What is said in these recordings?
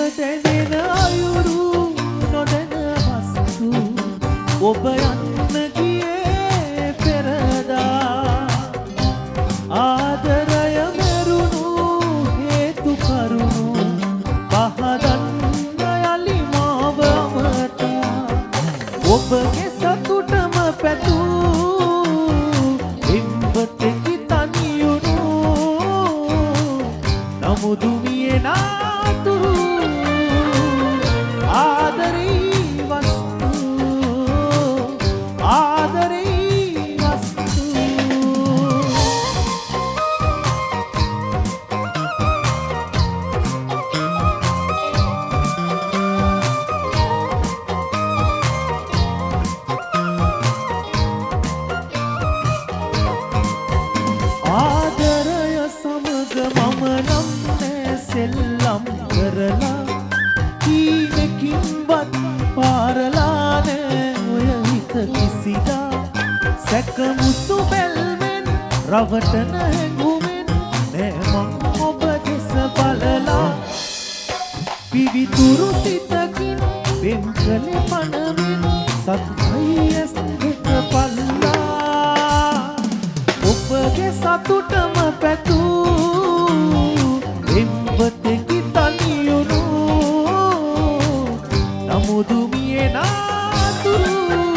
දැනෙන අයුරු නොදැන වස්තු ඔබ යන්න ගියේ පෙරදා ආදරය මෙරුණු හේතු කරුණු පහදන්න යලි මාව අමතා ඔබගේ සතුටම පැතූ එම්බතෙකි තනියුණු නමුදු මියේ නාතුරු ආදරේ වස්තු ආදරේ වස්තු ආදරය සමග මම නම් සෙල්ලම් කරලා කීනකින්වත් පාරලා නෑ ඔය හිත කිසිදා සැකමුසු බැල්මෙන් රවටන හැඟුමෙන් නෑ මං ඔබ දෙස බලලා පිවිතුරු සිතකින් වෙන් කළේ පනමින් සත්‍යයි ඇස් දෙක පල්ලා ඔබගේ සතුටම පැතූ එම්බතෙකි තනියුණු නමුදු මියේ නාතුරු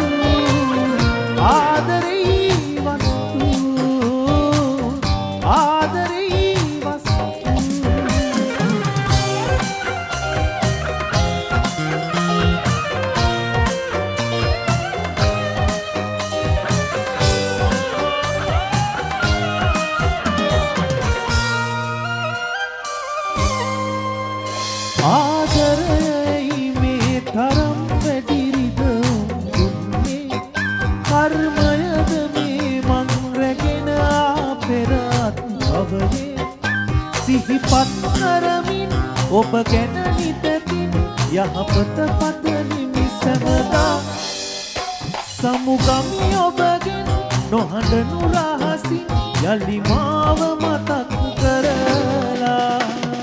ආදරේ වස්තු ආදරේ වස්තු ආදරයයි මේ තරම් වැඩිරිද දුන්නේ කර්මයද මේ මං රැගෙන පෙරත් භවයේ සිහිපත් කරමින් ඔබ ගැන නිතකින් යහපත පතමින් සමදා සමුගමි ඔබගෙන් නොහඬනු රහසින් යලි මාව මතක් කරලා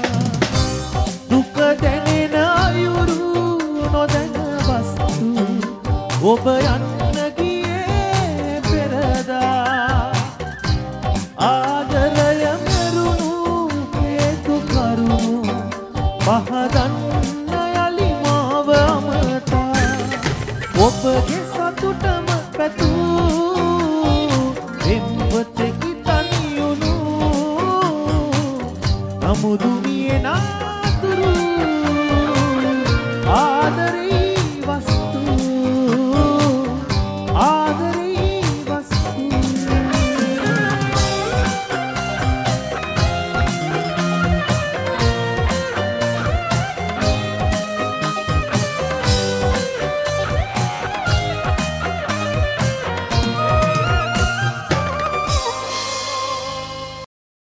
දැනෙන අයුරු නොදැන වස්තු ඔබ යන්න ගියේ පෙරදා ආදරය මෙරුණු හේතු කරුණු පහදන්න යලි මාව අමතා ඔබගේ සතුටම පැතු